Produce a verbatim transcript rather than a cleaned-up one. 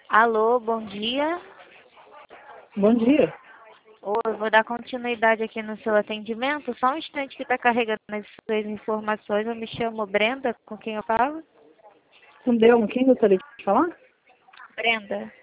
Alô, bom dia. Bom dia. Oi, vou dar continuidade aqui no seu atendimento. Só um instante que está carregando as suas informações. Eu me chamo Brenda, com quem eu falo? Não deu? Quem gostaria de falar? Brenda.